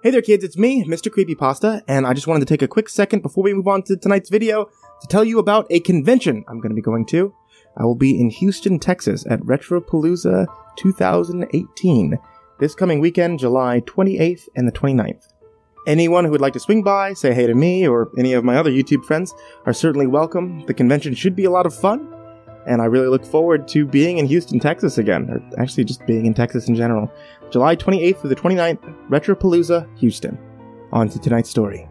Hey there kids, it's me, Mr. Creepypasta, and I just wanted to take a quick second before we move on to tonight's video to tell you about a convention I'm going to be going to. I will be in Houston, Texas at Retropalooza 2018, this coming weekend, July 28th and the 29th. Anyone who would like to swing by, say hey to me, or any of my other YouTube friends are certainly welcome. The convention should be a lot of fun, and I really look forward to being in Houston, Texas again, or actually just being in Texas in general. July 28th through the 29th, Retropalooza, Houston. On to tonight's story.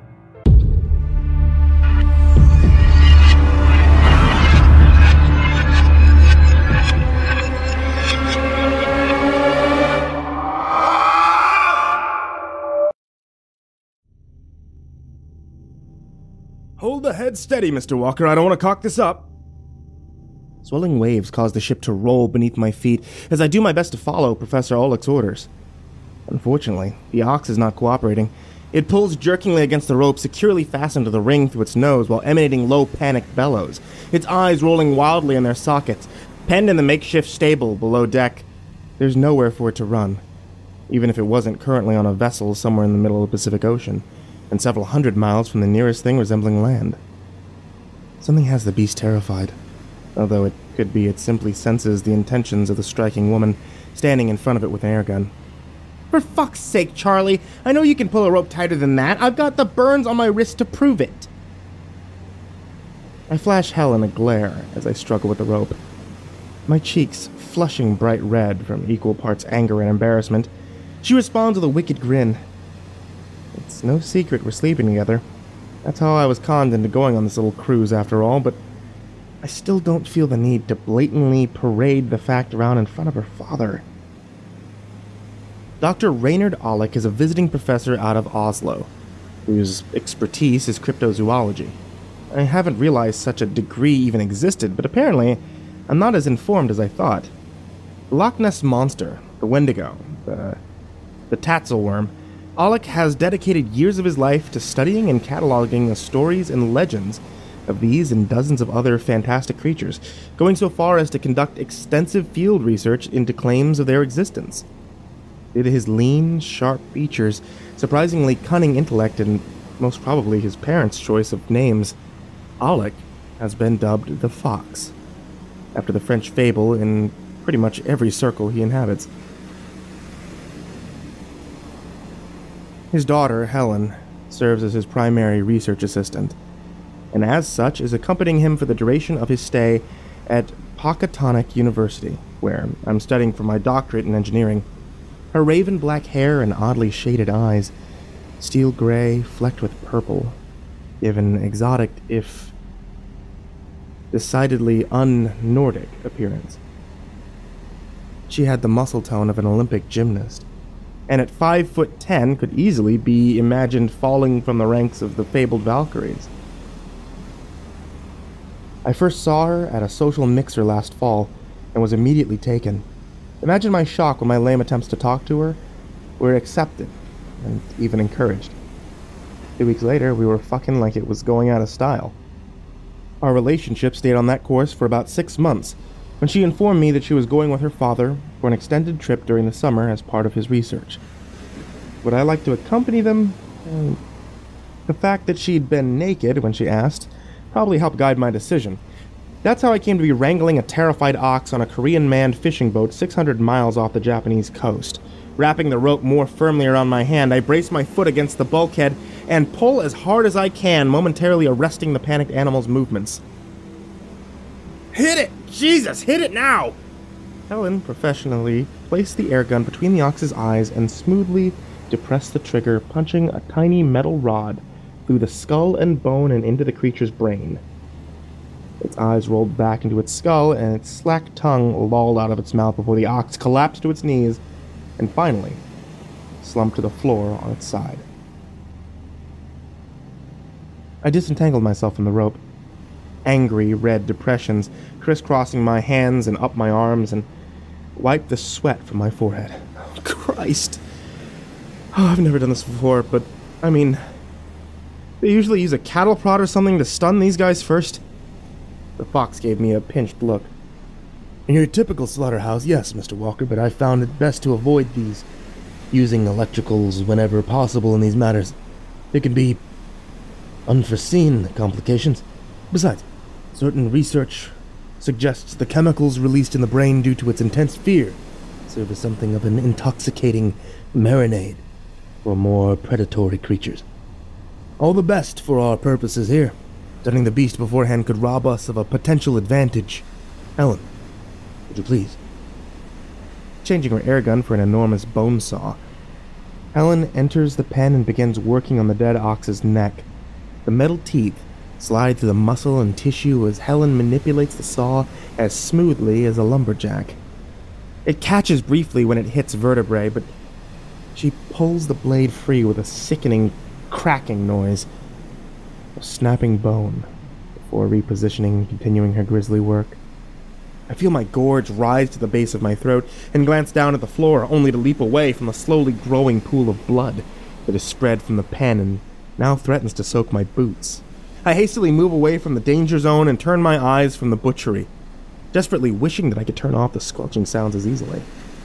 Hold the head steady, Mr. Walker. I don't want to cock this up. Swelling waves cause the ship to roll beneath my feet as I do my best to follow Professor Oleg's orders. Unfortunately, the ox is not cooperating. It pulls jerkingly against the rope securely fastened to the ring through its nose while emanating low panicked bellows, its eyes rolling wildly in their sockets. Penned in the makeshift stable below deck, there's nowhere for it to run, even if it wasn't currently on a vessel somewhere in the middle of the Pacific Ocean, and several hundred miles from the nearest thing resembling land. Something has the beast terrified. Although it could be it simply senses the intentions of the striking woman standing in front of it with an airgun. For fuck's sake, Charlie, I know you can pull a rope tighter than that. I've got the burns on my wrist to prove it. I flash Helen a glare as I struggle with the rope. My cheeks flushing bright red from equal parts anger and embarrassment. She responds with a wicked grin. It's no secret we're sleeping together. That's how I was conned into going on this little cruise after all, but I still don't feel the need to blatantly parade the fact around in front of her father. Dr. Reynard Oleg is a visiting professor out of Oslo, whose expertise is cryptozoology. I haven't realized such a degree even existed, but apparently I'm not as informed as I thought. The Loch Ness Monster, the Wendigo, the Tatzelworm, Oleg has dedicated years of his life to studying and cataloging the stories and legends of these and dozens of other fantastic creatures, going so far as to conduct extensive field research into claims of their existence. Due to his lean, sharp features, surprisingly cunning intellect, and most probably his parents' choice of names, Oleg has been dubbed the Fox, after the French fable in pretty much every circle he inhabits. His daughter, Helen, serves as his primary research assistant, and as such is accompanying him for the duration of his stay at Pocatonic University, where I'm studying for my doctorate in engineering. Her raven black hair and oddly shaded eyes, steel gray flecked with purple, give an exotic, if decidedly un-Nordic appearance. She had the muscle tone of an Olympic gymnast, and at 5'10" could easily be imagined falling from the ranks of the fabled Valkyries. I first saw her at a social mixer last fall, and was immediately taken. Imagine my shock when my lame attempts to talk to her were accepted, and even encouraged. 2 weeks later, we were fucking like it was going out of style. Our relationship stayed on that course for about 6 months, when she informed me that she was going with her father for an extended trip during the summer as part of his research. Would I like to accompany them? The fact that she'd been naked when she asked probably helped guide my decision. That's how I came to be wrangling a terrified ox on a Korean-manned fishing boat 600 miles off the Japanese coast. Wrapping the rope more firmly around my hand, I brace my foot against the bulkhead and pull as hard as I can, momentarily arresting the panicked animal's movements. Hit it! Jesus, hit it now! Helen professionally placed the airgun between the ox's eyes and smoothly depressed the trigger, punching a tiny metal rod through the skull and bone and into the creature's brain. Its eyes rolled back into its skull, and its slack tongue lolled out of its mouth before the ox collapsed to its knees, and finally slumped to the floor on its side. I disentangled myself from the rope. Angry red depressions crisscrossing my hands and up my arms, and wiped the sweat from my forehead. Oh, Christ. Oh, I've never done this before, but, I mean, they usually use a cattle prod or something to stun these guys first. The Fox gave me a pinched look. In your typical slaughterhouse, yes, Mr. Walker, but I found it best to avoid these using electricals whenever possible in these matters. There can be unforeseen complications. Besides, certain research suggests the chemicals released in the brain due to its intense fear serve as something of an intoxicating marinade for more predatory creatures. All the best for our purposes here. Stunning the beast beforehand could rob us of a potential advantage. Helen, would you please? Changing her airgun for an enormous bone saw, Helen enters the pen and begins working on the dead ox's neck. The metal teeth slide through the muscle and tissue as Helen manipulates the saw as smoothly as a lumberjack. It catches briefly when it hits vertebrae, but she pulls the blade free with a sickening, cracking noise of snapping bone before repositioning and continuing her grisly work. I feel my gorge rise to the base of my throat and glance down at the floor, only to leap away from the slowly growing pool of blood that is spread from the pen and now threatens to soak my boots. I hastily move away from the danger zone and turn my eyes from the butchery, desperately wishing that I could turn off the squelching sounds as easily.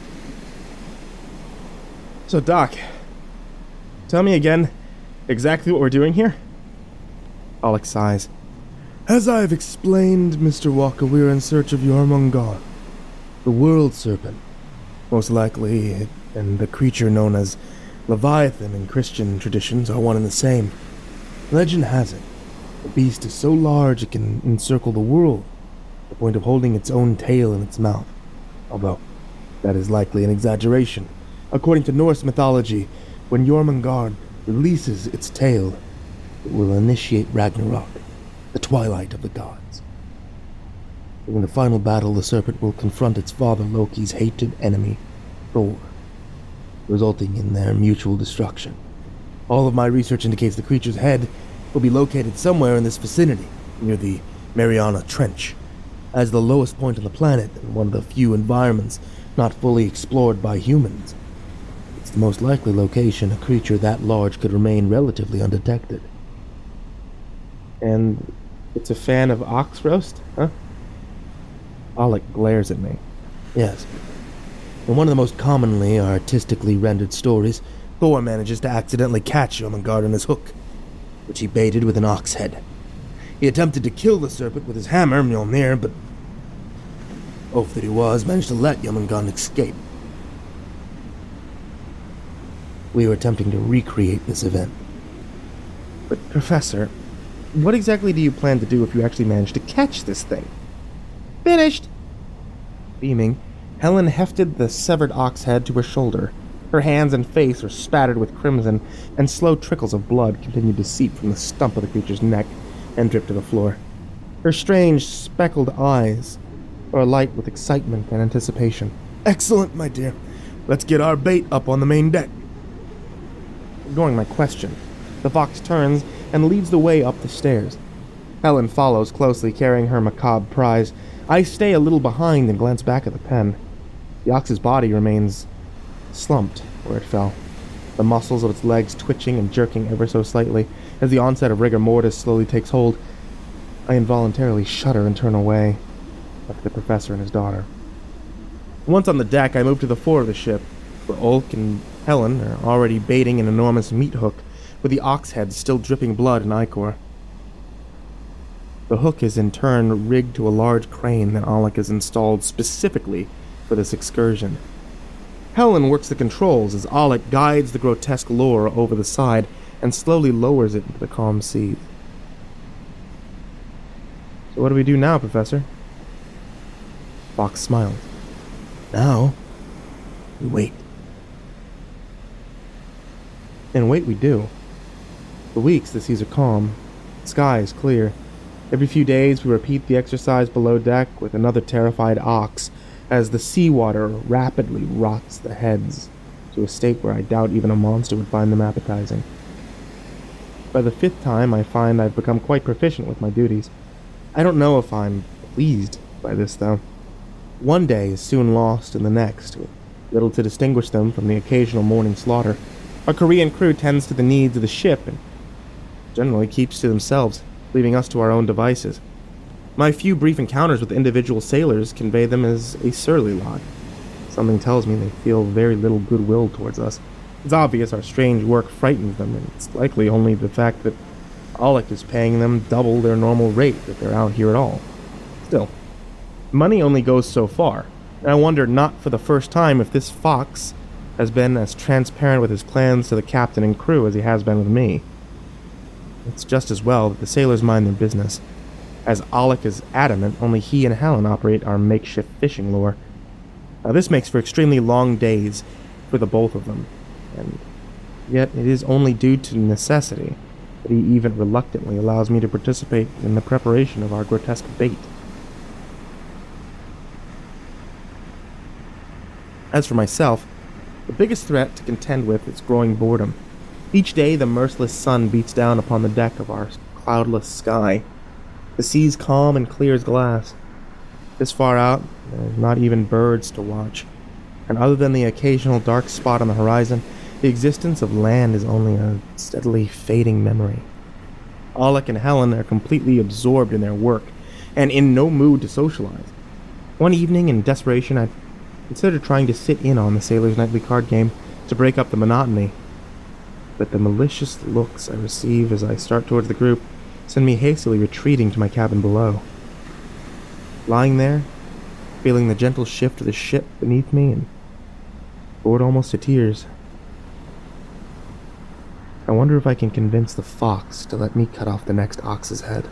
So, Doc, tell me again exactly what we're doing here? Alec sighs. As I have explained, Mr. Walker, we are in search of Jormungandr, the world serpent. Most likely, it and the creature known as Leviathan in Christian traditions are one and the same. Legend has it, the beast is so large it can encircle the world, to the point of holding its own tail in its mouth. Although, that is likely an exaggeration. According to Norse mythology, when Jormungandr releases its tail, it will initiate Ragnarok, the twilight of the gods. During the final battle, the serpent will confront its father Loki's hated enemy, Thor, resulting in their mutual destruction. All of my research indicates the creature's head will be located somewhere in this vicinity, near the Mariana Trench, as the lowest point on the planet and one of the few environments not fully explored by humans. It's the most likely location a creature that large could remain relatively undetected. And it's a fan of ox roast, huh? Alec glares at me. Yes. In one of the most commonly artistically rendered stories, Thor manages to accidentally catch Jormungandr in his hook, which he baited with an ox head. He attempted to kill the serpent with his hammer, Mjolnir, but oaf that he was, managed to let Jormungandr escape. We were attempting to recreate this event. But, Professor, what exactly do you plan to do if you actually manage to catch this thing? Finished! Beaming, Helen hefted the severed ox head to her shoulder. Her hands and face were spattered with crimson, and slow trickles of blood continued to seep from the stump of the creature's neck and drip to the floor. Her strange, speckled eyes were alight with excitement and anticipation. Excellent, my dear. Let's get our bait up on the main deck. Ignoring my question, the fox turns and leads the way up the stairs. Helen follows closely, carrying her macabre prize. I stay a little behind and glance back at the pen. The ox's body remains slumped where it fell, the muscles of its legs twitching and jerking ever so slightly as the onset of rigor mortis slowly takes hold. I involuntarily shudder and turn away, like the professor and his daughter. Once on the deck, I move to the fore of the ship, where Ulk and Helen are already baiting an enormous meat hook, with the ox head still dripping blood and ichor. The hook is in turn rigged to a large crane that Alec has installed specifically for this excursion. Helen works the controls as Alec guides the grotesque lure over the side and slowly lowers it into the calm seas. So what do we do now, Professor? Fox smiled. Now, we wait. And wait we do. For weeks the seas are calm, the sky is clear. Every few days we repeat the exercise below deck with another terrified ox as the seawater rapidly rots the heads to a state where I doubt even a monster would find them appetizing. By the fifth time I find I've become quite proficient with my duties. I don't know if I'm pleased by this though. One day is soon lost in the next, with little to distinguish them from the occasional morning slaughter. Our Korean crew tends to the needs of the ship and generally keeps to themselves, leaving us to our own devices. My few brief encounters with individual sailors convey them as a surly lot, Something tells me they feel very little goodwill towards us. It's obvious our strange work frightens them, and it's likely only the fact that Alec is paying them double their normal rate that they're out here at all. Still, money only goes so far, and I wonder not for the first time if this fox has been as transparent with his plans to the captain and crew as he has been with me. It's just as well that the sailors mind their business, as Alec is adamant only he and Helen operate our makeshift fishing lure. Now this makes for extremely long days for the both of them, and yet it is only due to necessity that he even reluctantly allows me to participate in the preparation of our grotesque bait. As for myself, the biggest threat to contend with is growing boredom. Each day the merciless sun beats down upon the deck of our cloudless sky. The sea's calm and clear as glass. This far out, there are not even birds to watch, and other than the occasional dark spot on the horizon, the existence of land is only a steadily fading memory. Alec and Helen are completely absorbed in their work, and in no mood to socialize. One evening, in desperation, I considered trying to sit in on the sailors' nightly card game to break up the monotony. But the malicious looks I receive as I start towards the group send me hastily retreating to my cabin below. Lying there, feeling the gentle shift of the ship beneath me, and bored almost to tears, I wonder if I can convince the fox to let me cut off the next ox's head.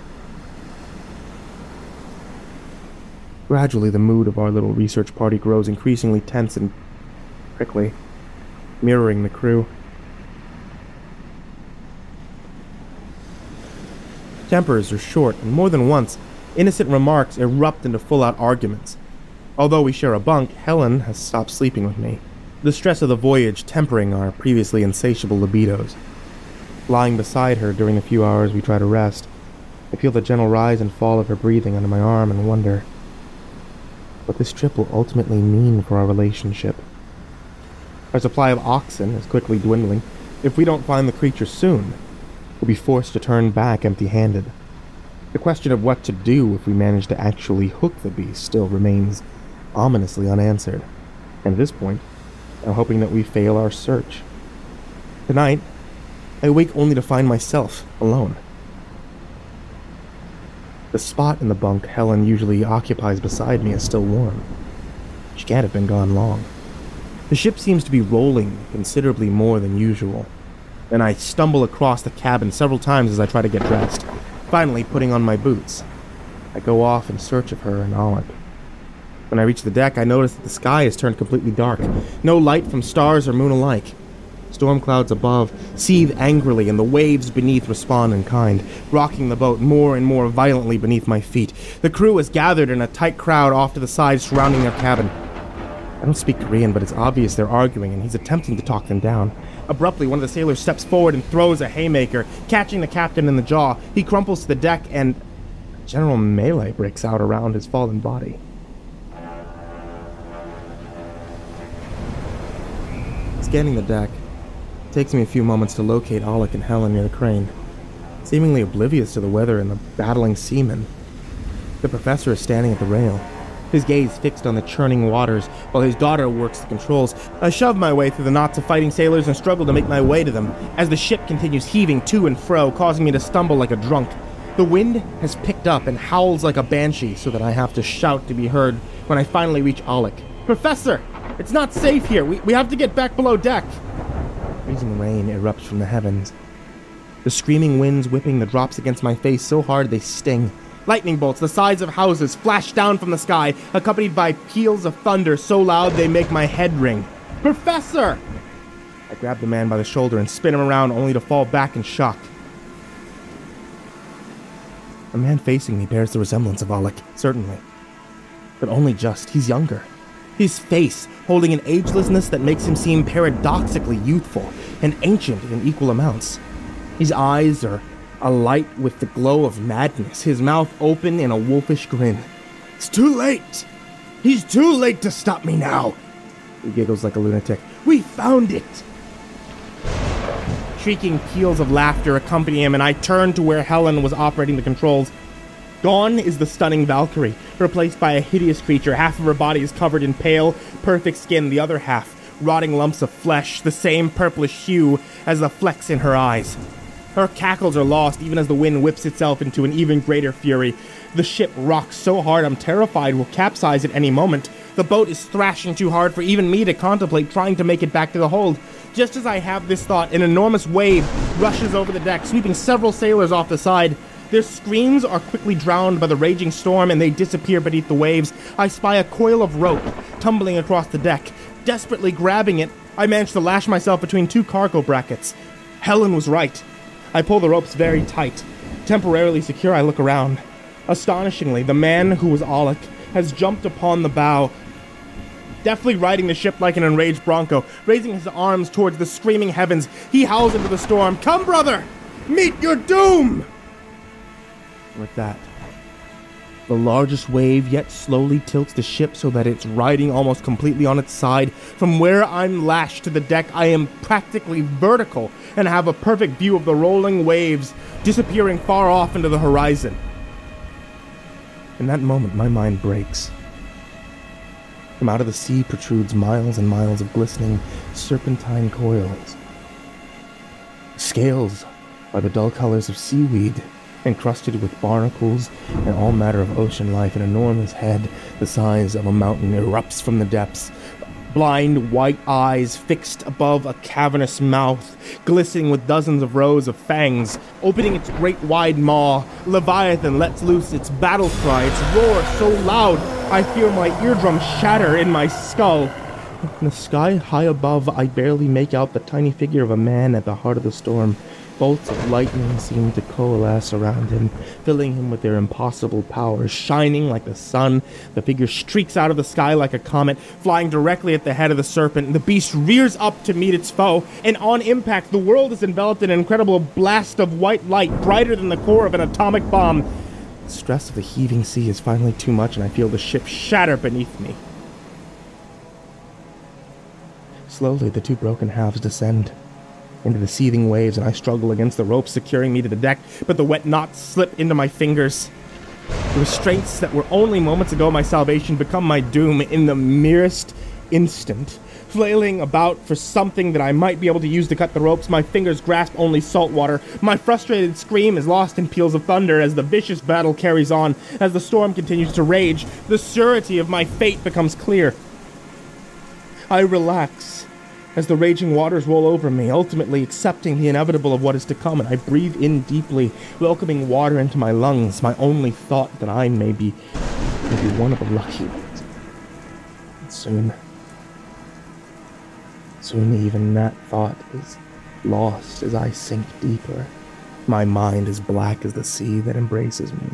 Gradually, the mood of our little research party grows increasingly tense and prickly, mirroring the crew. Tempers are short, and more than once, innocent remarks erupt into full-out arguments. Although we share a bunk, Helen has stopped sleeping with me, the stress of the voyage tempering our previously insatiable libidos. Lying beside her during the few hours we try to rest, I feel the gentle rise and fall of her breathing under my arm and wonder what this trip will ultimately mean for our relationship. Our supply of oxen is quickly dwindling. If we don't find the creature soon, we'll be forced to turn back empty-handed. The question of what to do if we manage to actually hook the beast still remains ominously unanswered, and at this point, I'm hoping that we fail our search. Tonight, I wake only to find myself alone. The spot in the bunk Helen usually occupies beside me is still warm. She can't have been gone long. The ship seems to be rolling considerably more than usual, and I stumble across the cabin several times as I try to get dressed, finally putting on my boots. I go off in search of her and Alec. When I reach the deck, I notice that the sky has turned completely dark. No light from stars or moon alike. Storm clouds above seethe angrily, and the waves beneath respond in kind, rocking the boat more and more violently beneath my feet. The crew is gathered in a tight crowd off to the side surrounding their cabin. I don't speak Korean, but it's obvious they're arguing, and he's attempting to talk them down. Abruptly, one of the sailors steps forward and throws a haymaker, catching the captain in the jaw. He crumples to the deck, and a general melee breaks out around his fallen body. Scanning the deck, it takes me a few moments to locate Alec and Helen near the crane. Seemingly oblivious to the weather and the battling seamen, the professor is standing at the rail, his gaze fixed on the churning waters while his daughter works the controls. I shove my way through the knots of fighting sailors and struggle to make my way to them as the ship continues heaving to and fro, causing me to stumble like a drunk. The wind has picked up and howls like a banshee, so that I have to shout to be heard when I finally reach Alec. "Professor! It's not safe here! We have to get back below deck!" Freezing rain erupts from the heavens, the screaming winds whipping the drops against my face so hard they sting. Lightning bolts the size of houses flash down from the sky, accompanied by peals of thunder so loud they make my head ring. "Professor!" I grab the man by the shoulder and spin him around, only to fall back in shock. The man facing me bears the resemblance of Alec, certainly. But only just. He's younger. His face holding an agelessness that makes him seem paradoxically youthful and ancient in equal amounts. His eyes are alight with the glow of madness, his mouth open in a wolfish grin. "It's too late! He's too late to stop me now!" He giggles like a lunatic. "We found it!" Shrieking peals of laughter accompany him, and I turn to where Helen was operating the controls. Gone is the stunning Valkyrie, replaced by a hideous creature. Half of her body is covered in pale, perfect skin, the other half rotting lumps of flesh, the same purplish hue as the flecks in her eyes. Her cackles are lost even as the wind whips itself into an even greater fury. The ship rocks so hard I'm terrified will capsize at any moment. The boat is thrashing too hard for even me to contemplate trying to make it back to the hold. Just as I have this thought, an enormous wave rushes over the deck, sweeping several sailors off the side. Their screams are quickly drowned by the raging storm and they disappear beneath the waves. I spy a coil of rope tumbling across the deck. Desperately grabbing it, I manage to lash myself between two cargo brackets. Helen was right. I pull the ropes very tight. Temporarily secure, I look around. Astonishingly, the man who was Alec has jumped upon the bow, deftly riding the ship like an enraged bronco, raising his arms towards the screaming heavens. He howls into the storm, "Come, brother! Meet your doom!" With that, the largest wave yet slowly tilts the ship so that it's riding almost completely on its side. From where I'm lashed to the deck, I am practically vertical and have a perfect view of the rolling waves disappearing far off into the horizon. In that moment, my mind breaks. From out of the sea protrudes miles and miles of glistening serpentine coils. Scales are the dull colors of seaweed, encrusted with barnacles and all manner of ocean life. An enormous head the size of a mountain erupts from the depths. Blind white eyes fixed above a cavernous mouth, glistening with dozens of rows of fangs. Opening its great wide maw, Leviathan lets loose its battle cry, its roar so loud I feel my eardrums shatter in my skull. In the sky high above, I barely make out the tiny figure of a man at the heart of the storm. Bolts of lightning seem to coalesce around him, filling him with their impossible powers. Shining like the sun, the figure streaks out of the sky like a comet, flying directly at the head of the serpent. The beast rears up to meet its foe, and on impact, the world is enveloped in an incredible blast of white light, brighter than the core of an atomic bomb. The stress of the heaving sea is finally too much, and I feel the ship shatter beneath me. Slowly, the two broken halves descend into the seething waves, and I struggle against the ropes securing me to the deck, but the wet knots slip into my fingers. The restraints that were only moments ago my salvation become my doom in the merest instant. Flailing about for something that I might be able to use to cut the ropes, my fingers grasp only salt water. My frustrated scream is lost in peals of thunder as the vicious battle carries on. As the storm continues to rage, the surety of my fate becomes clear. I relax as the raging waters roll over me, ultimately accepting the inevitable of what is to come, and I breathe in deeply, welcoming water into my lungs, my only thought that I may be one of the lucky ones. And soon even that thought is lost as I sink deeper. My mind is black as the sea that embraces me.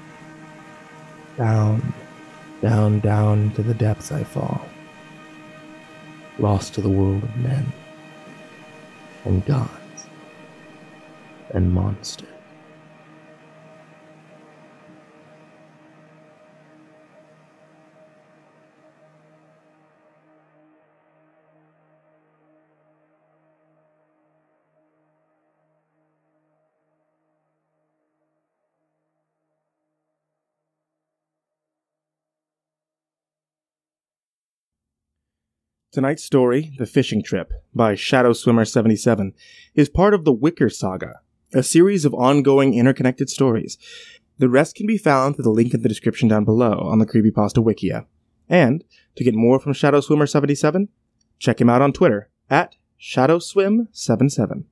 Down, down, down to the depths I fall. Lost to the world of men, and gods, and monsters. Tonight's story, The Fishing Trip, by Shadow Swimmer 77, is part of the Wicker Saga, a series of ongoing interconnected stories. The rest can be found through the link in the description down below on the Creepypasta Wikia. And, to get more from Shadow Swimmer 77, check him out on Twitter, @ShadowSwim77.